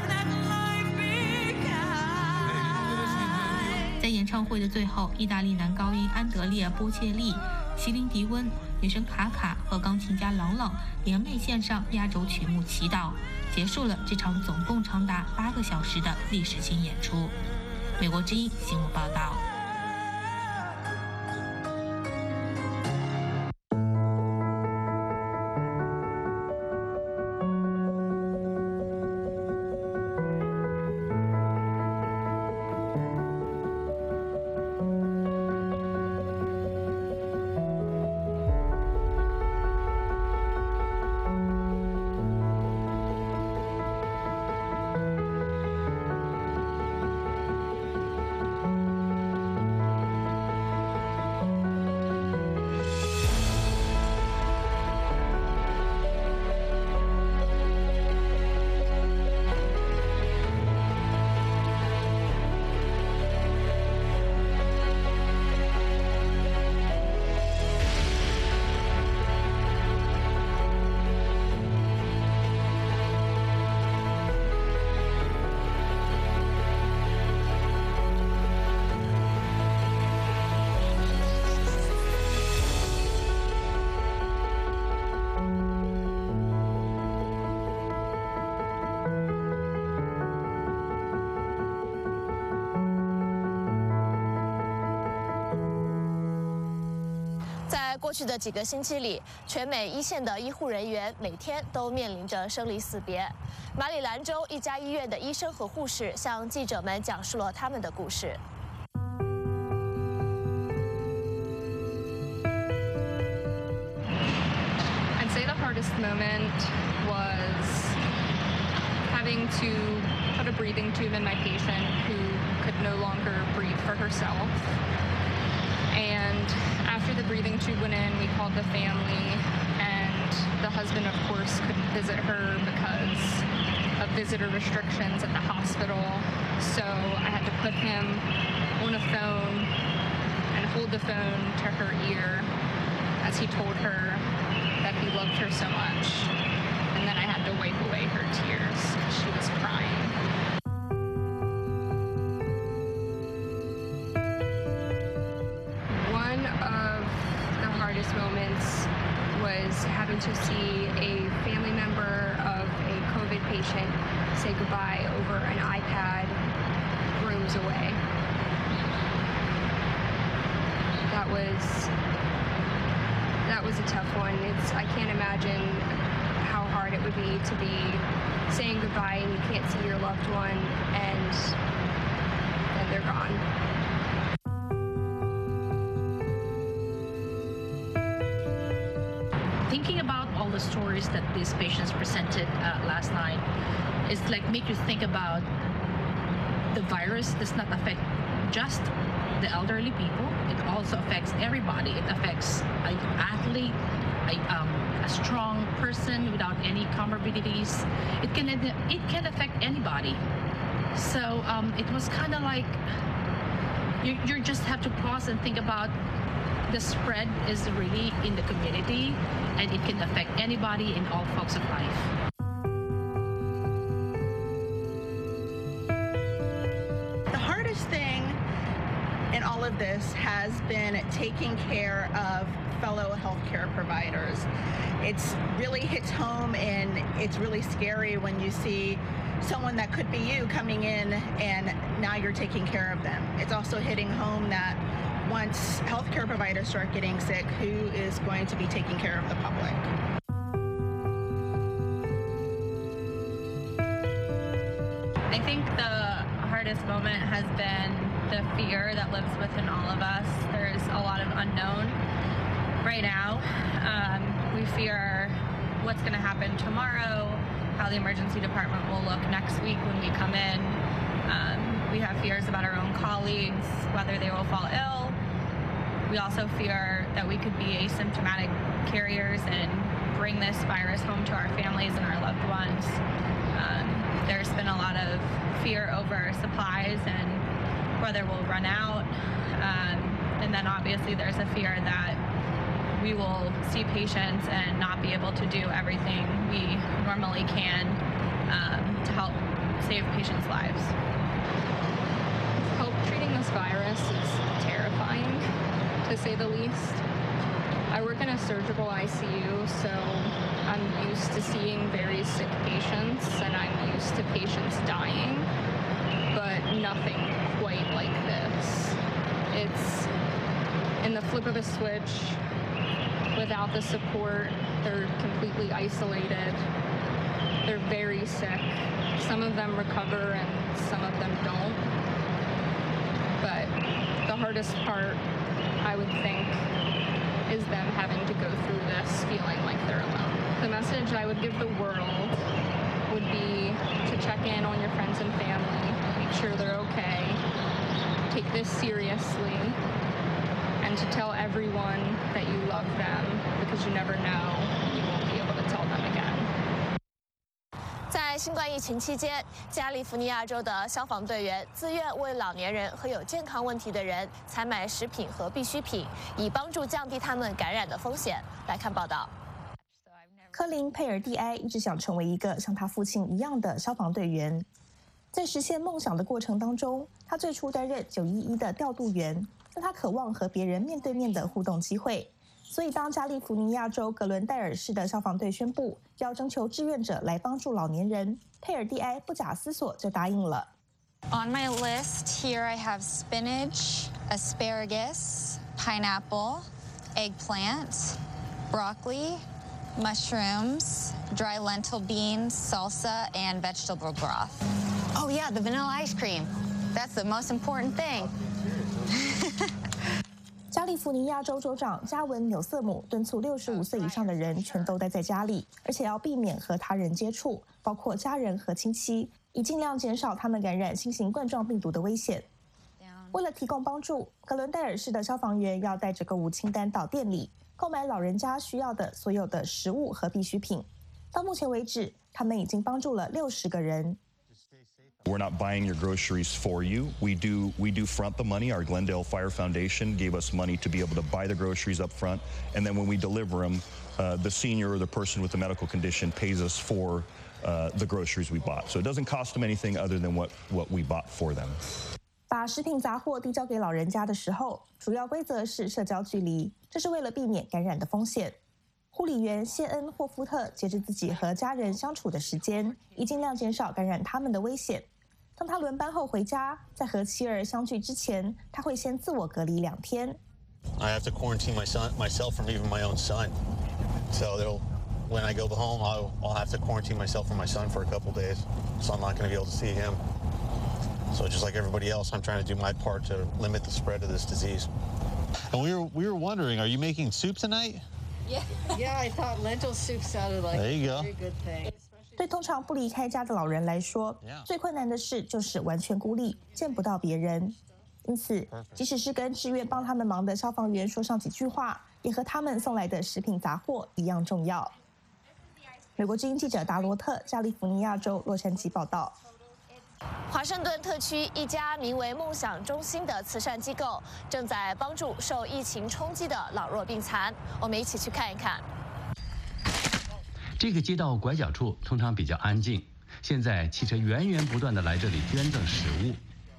在演唱会的最后，意大利男高音安德烈·波切利、席琳·迪温、女神卡卡和钢琴家朗朗联袂献上压轴曲目《祈祷》，结束了这场总共长达八个小时的历史性演出。美国之音新闻报道。 过去的几个星期里，全美一线的医护人员每天都面临着生离死别。马里兰州一家医院的医生和护士向记者们讲述了他们的故事。 I'd say the hardest moment was having to put a breathing tube in my patient who could no longer breathe for herself. And after the breathing tube went in, we called the family, and the husband, of course, couldn't visit her because of visitor restrictions at the hospital. So I had to put him on a phone and hold the phone to her ear as he told her that he loved her so much. And then I had to wipe away her tears because she was crying. One of the hardest moments was having to see a family member of a COVID patient say goodbye over an iPad rooms away. That was that was a tough one. It's I can't imagine how hard it would be to be saying goodbye and you can't see your loved one and then they're gone. Thinking about all the stories that these patients presented uh, last night is like make you think about the virus does not affect just the elderly people. It also affects everybody. It affects an athlete, a, um, a strong person without any comorbidities. It can it can affect anybody. So um, it was kind of like you you just have to pause and think about the spread is really in the community, and it can affect anybody in all walks of life. The hardest thing in all of this has been taking care of fellow healthcare providers. It's really hits home, and it's really scary when you see someone that could be you coming in and now you're taking care of them. It's also hitting home that once healthcare providers start getting sick, who is going to be taking care of the public? I think the hardest moment has been the fear that lives within all of us. There's a lot of unknown right now. Um, we fear what's going to happen tomorrow, how the emergency department will look next week when we come in. Um, we have fears about our own colleagues, whether they will fall ill. We also fear that we could be asymptomatic carriers and bring this virus home to our families and our loved ones. Um, there's been a lot of fear over supplies and whether we'll run out. Um, and then obviously there's a fear that we will see patients and not be able to do everything we normally can um, to help save patients' lives. Help treating this virus is terrifying, to say the least. I work in a surgical I C U, so I'm used to seeing very sick patients, and I'm used to patients dying, but nothing quite like this. It's in the flip of a switch. Without the support, they're completely isolated. They're very sick. Some of them recover and some of them don't. But the hardest part, I would think, is them having to go through this feeling like they're alone. The message I would give the world would be to check in on your friends and family, make sure they're okay, take this seriously, and to tell everyone that you love them, because you never know when you won't be able to tell them again. 在新冠疫情期间，加利福尼亚州的消防队员自愿为老年人和有健康问题的人采买食品和必需品，以帮助降低他们感染的风险。来看报道。 科林·佩尔蒂埃一直想成为一个像他父亲一样的消防队员。在实现梦想的过程当中，他最初担任九一一的调度员，但他渴望和别人面对面的互动机会。所以，当加利福尼亚州格伦戴尔市的消防队宣布要征求志愿者来帮助老年人，佩尔蒂埃不假思索就答应了。 On my list here I have spinach, asparagus, pineapple, eggplant, broccoli, mushrooms, dry lentil beans, salsa, and vegetable broth. Oh yeah, the vanilla ice cream. That's the most important thing. 加利福尼亚州州长加文·纽瑟姆敦促六十五岁以上的人全都待在家里，而且要避免和他人接触，包括家人和亲戚，以尽量减少他们感染新型冠状病毒的危险。为了提供帮助，格伦戴尔市的消防员要带着购物清单到店里购买老人家需要的所有的食物和必需品。到目前为止，他们已经帮助了六十个人。 We're not buying your groceries for you. We do we do front the money. Our Glendale Fire Foundation gave us money to be able to buy the groceries up front, and then when we deliver them, uh, the senior or the person with the medical condition pays us for uh, the groceries we bought. So it doesn't cost them anything other than what what we bought for them. 把食品杂货递交给老人家的时候，主要规则是社交距离，这是为了避免感染的风险。护理员谢恩·霍夫特节制自己和家人相处的时间，以尽量减少感染他们的危险。当他轮班后回家，在和妻儿相聚之前，他会先自我隔离两天。 I have to quarantine my son, myself from even my own son. So they'll, when I go home, I'll, I'll have to quarantine myself from my son for a couple days. So I'm not going to be able to see him. So just like everybody else, I'm trying to do my part to limit the spread of this disease. And we were we were wondering, are you making soup tonight? Yeah, yeah. I thought lentil soup sounded like There you a go. very good thing. 对通常不离开家的老人来说，最困难的事就是完全孤立，见不到别人。因此，即使是跟志愿帮他们忙的消防员说上几句话，也和他们送来的食品杂货一样重要。美国之音记者达罗特，加利福尼亚州洛杉矶报道。 华盛顿特区一家名为“梦想中心”的慈善机构正在帮助受疫情冲击的老弱病残。我们一起去看一看。 这个街道拐角处通常比较安静，现在汽车源源不断地来这里捐赠食物，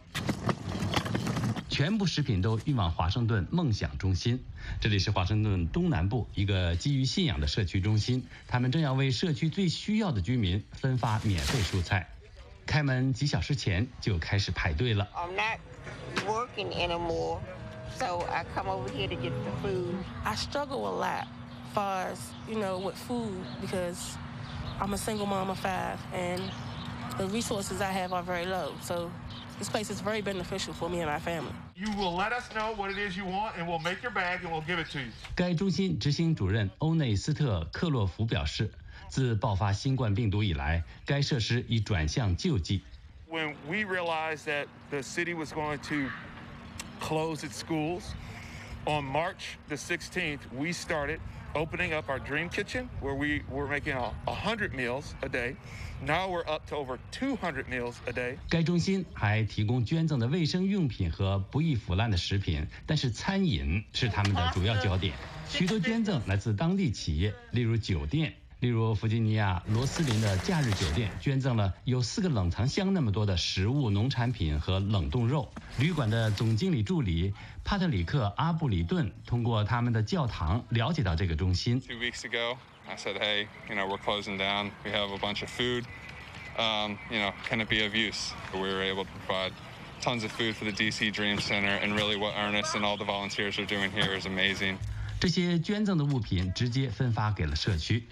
全部食品都运往华盛顿梦想中心。这里是华盛顿东南部一个基于信仰的社区中心，他们正要为社区最需要的居民分发免费蔬菜。开门几小时前就开始排队了。 I'm not working anymore, so I come over here to get the food. I struggle a lot. Far as you know with food because I'm a single mom of five and the resources I have are very low, so this place is very beneficial for me and my family. You will let us know what it is you want and we'll make your bag and we'll give it to you. 该中心执行主任欧内斯特·克洛弗表示，自爆发新冠病毒以来，该设施已转向救济。 When we realized that the city was going to close its schools, on March the sixteenth, we started opening up our Dream Kitchen, where we were making a, a hundred meals a day. Now we're up to over two hundred meals a day. 该中心还提供捐赠的卫生用品和不易腐烂的食品，但是餐饮是他们的主要焦点。许多捐赠来自当地企业，例如酒店。例如，弗吉尼亚罗斯林的假日酒店捐赠了有四个冷藏箱那么多的食物、农产品和冷冻肉。旅馆的总经理助理帕特里克·阿布里顿通过他们的教堂了解到这个中心。 Two weeks ago, I said, "Hey, you know, we're closing down. We have a bunch of food. Um, you know, can it be of use?" We were able to provide tons of food for the D C Dream Center, and really, what Ernest and all the volunteers are doing here is amazing. 这些捐赠的物品直接分发给了社区。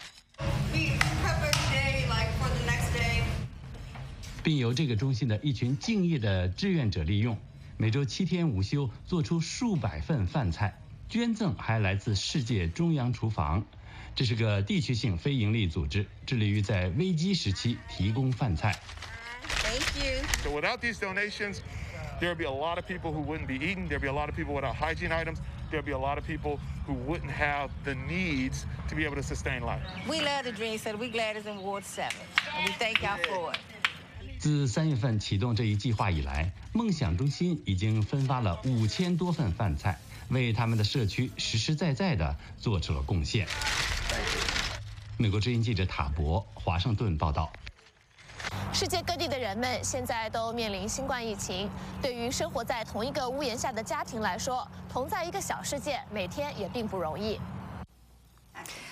并由这个中心的一群敬业的志愿者利用，每周七天午休做出数百份饭菜。捐赠还来自世界中央厨房，这是个地区性非营利组织，致力于在危机时期提供饭菜。 Thank you. So without these donations, there'd be a lot of people who wouldn't be eating. There'd be a lot of people without hygiene items. There'd be a lot of people who wouldn't have the needs to be able to sustain life. We love the Dream Center. We glad it's in Ward seven, and we thank y'all for it. 自三月份启动这一计划以来，梦想中心已经分发了五千多份饭菜，为他们的社区实实在在地做出了贡献。美国之音记者塔博，华盛顿报道。 世界各地的人们现在都面临新冠疫情，对于生活在同一个屋檐下的家庭来说，同在一个小世界，每天也并不容易。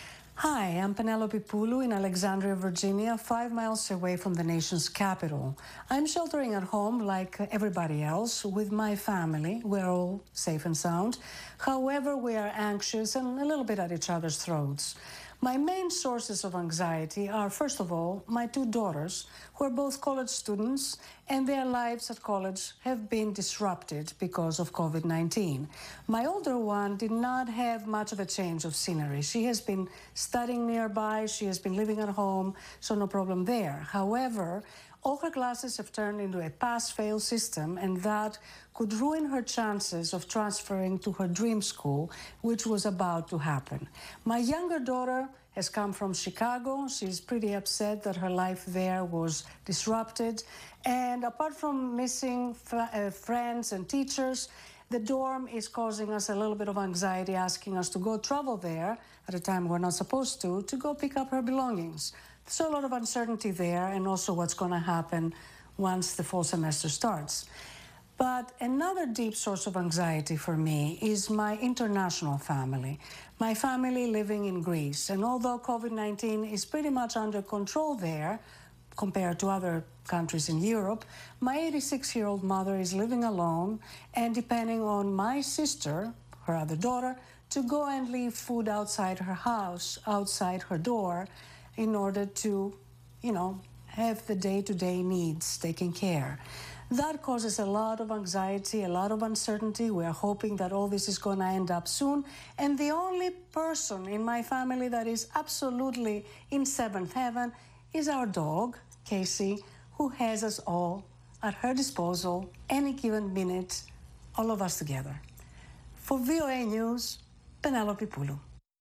Hi, I'm Penelope Pulu in Alexandria, Virginia, five miles away from the nation's capital. I'm sheltering at home like everybody else with my family. We're all safe and sound. However, we are anxious and a little bit at each other's throats. My main sources of anxiety are, first of all, my two daughters, who are both college students, and their lives at college have been disrupted because of COVID nineteen. My older one did not have much of a change of scenery. She has been studying nearby, she has been living at home, so no problem there. However, all her classes have turned into a pass-fail system, and that could ruin her chances of transferring to her dream school, which was about to happen. My younger daughter has come from Chicago. She's pretty upset that her life there was disrupted. And apart from missing uh, friends and teachers, the dorm is causing us a little bit of anxiety, asking us to go travel there at a time we're not supposed to, to go pick up her belongings. So a lot of uncertainty there, and also what's going to happen once the fall semester starts. But another deep source of anxiety for me is my international family. My family living in Greece. And although COVID nineteen is pretty much under control there, compared to other countries in Europe, my eighty-six-year-old mother is living alone and depending on my sister, her other daughter, to go and leave food outside her house, outside her door, in order to, you know, have the day-to-day needs taken care. That causes a lot of anxiety, a lot of uncertainty. We are hoping that all this is going to end up soon. And the only person in my family that is absolutely in seventh heaven is our dog, Casey, who has us all at her disposal any given minute, all of us together. For V O A News, Penelope Pulu.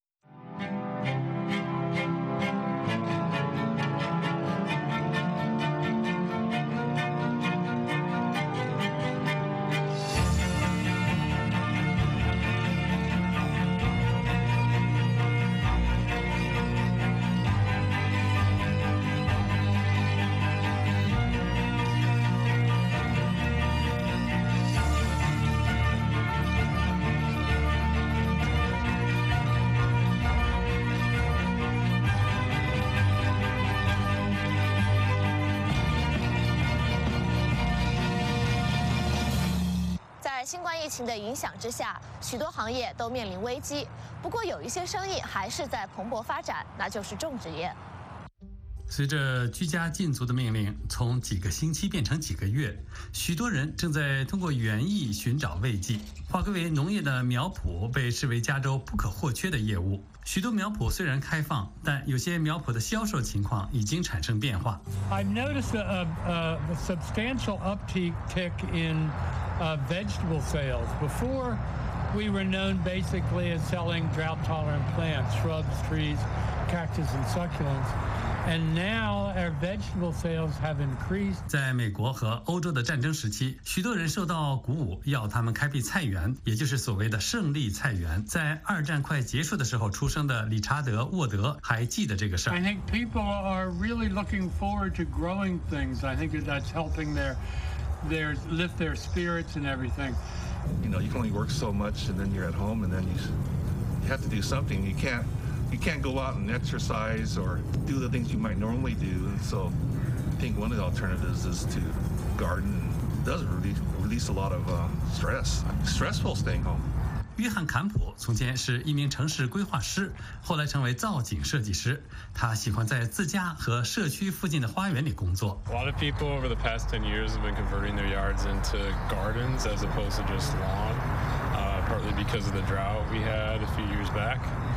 在新冠疫情的影响之下，许多行业都面临危机。不过，有一些生意还是在蓬勃发展，那就是种植业。 随着居家禁足的命令从几个星期变成几个月，许多人正在通过园艺寻找慰藉。划归为农业的苗圃被视为加州不可或缺的业务。许多苗圃虽然开放，但有些苗圃的销售情况已经产生变化。 I've noticed a, a, a substantial uptick in uh, vegetable sales. Before, we were known basically as selling drought-tolerant plants, shrubs, trees, cactus, and succulents. And now our vegetable sales have increased. 在美国和欧洲的战争时期，许多人受到鼓舞，要他们开辟菜园，也就是所谓的胜利菜园。在二战快结束的时候出生的理查德·沃德还记得这个事儿。 I think people are really looking forward to growing things. I think that's helping their, their lift their spirits and everything. You know, you can only work so much, and then you're at home, and then you you have to do something. You can't. You can't go out and exercise or do the things you might normally do, and so I think one of the alternatives is to garden. It does release, release a lot of uh, stress. Stressful staying home. 约翰·坎普从前是一名城市规划师，后来成为造景设计师。他喜欢在自家和社区附近的花园里工作。 A lot of people over the past ten years have been converting their yards into gardens as opposed to just lawn, uh, partly because of the drought we had a few years back.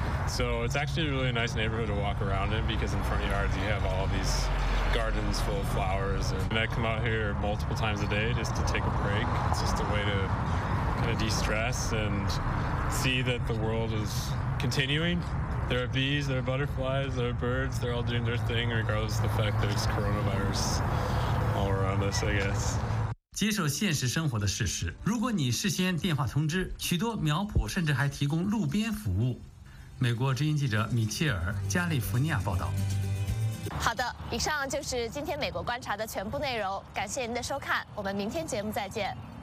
So it's actually a really nice neighborhood to walk around in because in front yards you have all these gardens full of flowers. And I come out here multiple times a day just to take a break. It's just a way to kind of de-stress and see that the world is continuing. There are bees, there are butterflies, there are birds. They're all doing their thing regardless of the fact that it's coronavirus all around us, I guess. 接受现实生活的事实。如果你事先电话通知，许多苗圃甚至还提供路边服务。美国之音记者米切尔，加利福尼亚报道。 好的，以上就是今天美国观察的全部内容，感谢您的收看，我们明天节目再见。